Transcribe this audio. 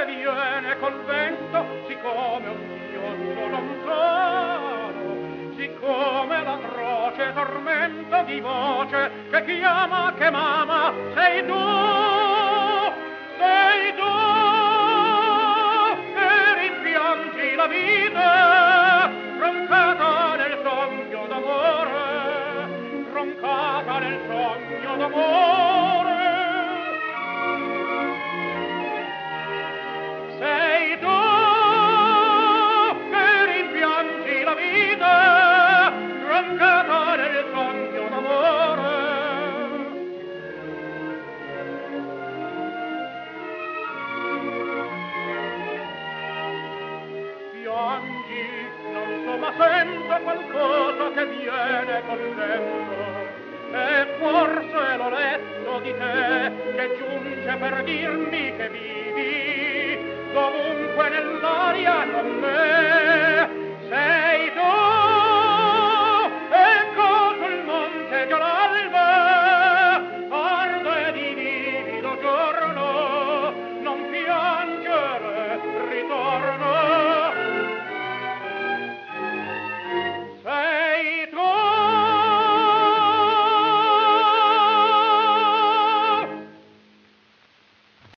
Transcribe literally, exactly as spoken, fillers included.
viene col vento, siccome un singhiozzo lontano, siccome l'atroce tormento di voce che chiama, che mama, sei tu, sei tu, che rimpiangi la vita, roncata nel sogno d'amore, roncata nel sogno d'amore. Sei tu che rimpiangi la vita, roncata nel sogno d'amore. Piangi, non so, ma sento qualcosa che viene col vento, e forse l'ho letto di te, che giunge per dirmi che vivi dovunque nel